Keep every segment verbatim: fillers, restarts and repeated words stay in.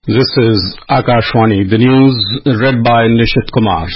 This is Akashwani, the news read by Nishit Kumar.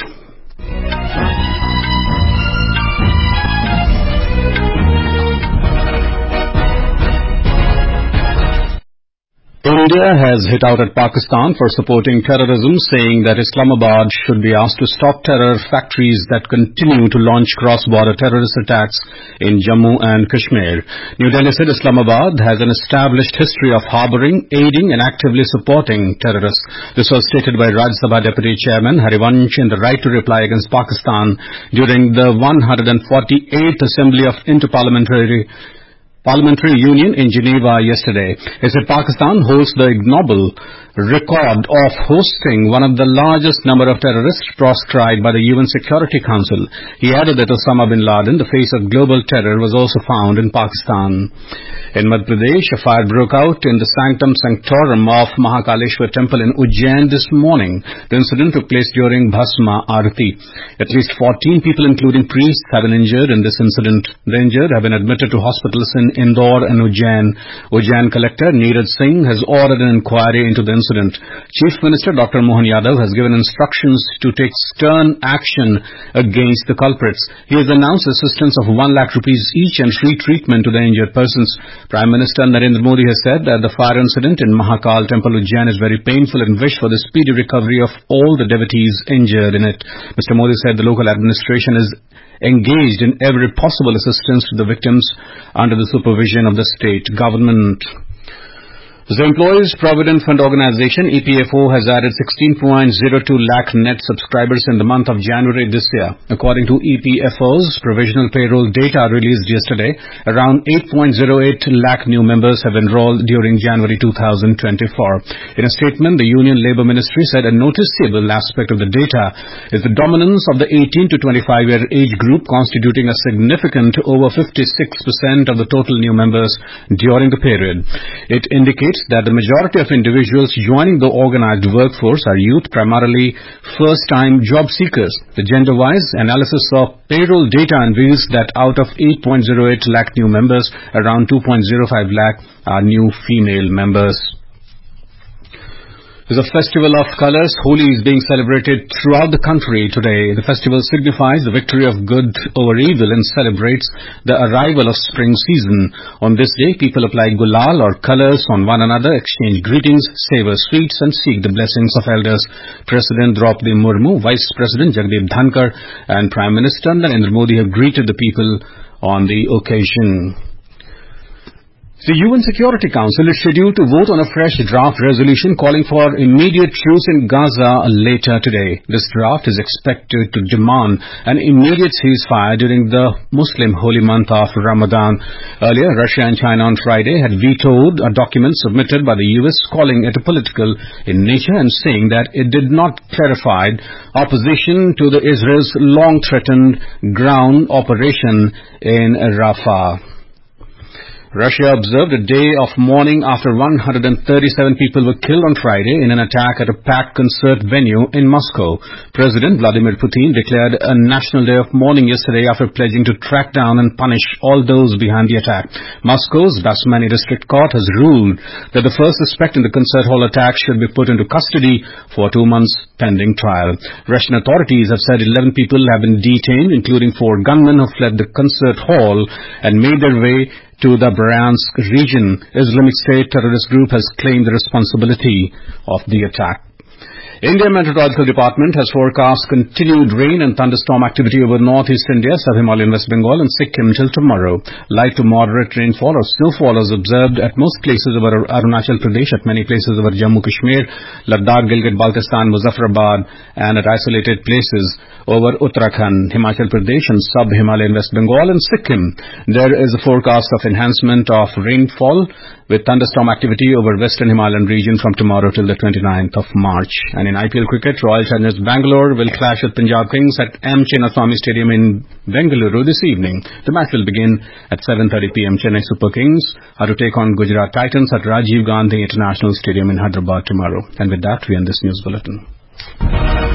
India has hit out at Pakistan for supporting terrorism, saying that Islamabad should be asked to stop terror factories that continue to launch cross-border terrorist attacks in Jammu and Kashmir. New Delhi said Islamabad has an established history of harboring, aiding and actively supporting terrorists. This was stated by Rajya Sabha Deputy Chairman Harivansh in the right to reply against Pakistan during the one hundred forty-eighth Assembly of Inter-Parliamentary Parliamentary Union in Geneva yesterday. He said Pakistan holds the ignoble record of hosting one of the largest number of terrorists proscribed by the U N Security Council. He added that Osama bin Laden, the face of global terror, was also found in Pakistan. In Madhya Pradesh, a fire broke out in the Sanctum Sanctorum of Mahakaleshwar Temple in Ujjain this morning. The incident took place during Bhasma Arati. At least fourteen people, including priests, have been injured in this incident. The injured have been admitted to hospitals in Indore and Ujjain. Ujjain Collector Neeraj Singh has ordered an inquiry into the incident. Chief Minister Doctor Mohan Yadav has given instructions to take stern action against the culprits. He has announced assistance of one lakh rupees each and free treatment to the injured persons. Prime Minister Narendra Modi has said that the fire incident in Mahakal Temple Ujjain is very painful and wish for the speedy recovery of all the devotees injured in it. Mister Modi said the local administration is engaged in every possible assistance to the victims under the supervision of the state government. The Employees Provident Fund Organization, E P F O, has added sixteen point zero two lakh net subscribers in the month of January this year. According to E P F O's provisional payroll data released yesterday, around eight point zero eight lakh new members have enrolled during January two thousand twenty-four. In a statement, the Union Labour Ministry said a noticeable aspect of the data is the dominance of the eighteen to twenty-five year age group, constituting a significant over fifty-six percent of the total new members during the period. It indicates that the majority of individuals joining the organized workforce are youth, primarily first-time job seekers. The gender-wise analysis of payroll data reveals that out of eight point zero eight lakh new members, around two point zero five lakh are new female members. There's a festival of colors. Holi is being celebrated throughout the country today. The festival signifies the victory of good over evil and celebrates the arrival of spring season. On this day, people apply gulal or colors on one another, exchange greetings, savor sweets and seek the blessings of elders. President Draupadi Murmu, Vice President Jagdeep Dhankar and Prime Minister Narendra Modi have greeted the people on the occasion. The U N Security Council is scheduled to vote on a fresh draft resolution calling for immediate truce in Gaza later today. This draft is expected to demand an immediate ceasefire during the Muslim holy month of Ramadan. Earlier, Russia and China on Friday had vetoed a document submitted by the U S calling it political in nature and saying that it did not clarify opposition to the Israel's long-threatened ground operation in Rafah. Russia observed a day of mourning after one hundred thirty-seven people were killed on Friday in an attack at a packed concert venue in Moscow. President Vladimir Putin declared a national day of mourning yesterday after pledging to track down and punish all those behind the attack. Moscow's Basmany District Court has ruled that the first suspect in the concert hall attack should be put into custody for two months pending trial. Russian authorities have said eleven people have been detained, including four gunmen who fled the concert hall and made their way to the Bryansk region. Islamic State terrorist group has claimed the responsibility of the attack. Indian Meteorological Department has forecast continued rain and thunderstorm activity over northeast India, sub-Himalayan West Bengal and Sikkim till tomorrow. Light to moderate rainfall or snowfall is observed at most places over Arunachal Pradesh, at many places over Jammu Kashmir, Ladakh, Gilgit-Baltistan, Muzaffarabad and at isolated places over Uttarakhand, Himachal Pradesh and sub-Himalayan West Bengal and Sikkim. There is a forecast of enhancement of rainfall with thunderstorm activity over western Himalayan region from tomorrow till the twenty-ninth of March. And in I P L cricket, Royal Challengers Bangalore will clash with Punjab Kings at M. Chinnaswamy Stadium in Bengaluru this evening. The match will begin at seven thirty p m Chennai Super Kings are to take on Gujarat Titans at Rajiv Gandhi International Stadium in Hyderabad tomorrow. And with that, we end this news bulletin.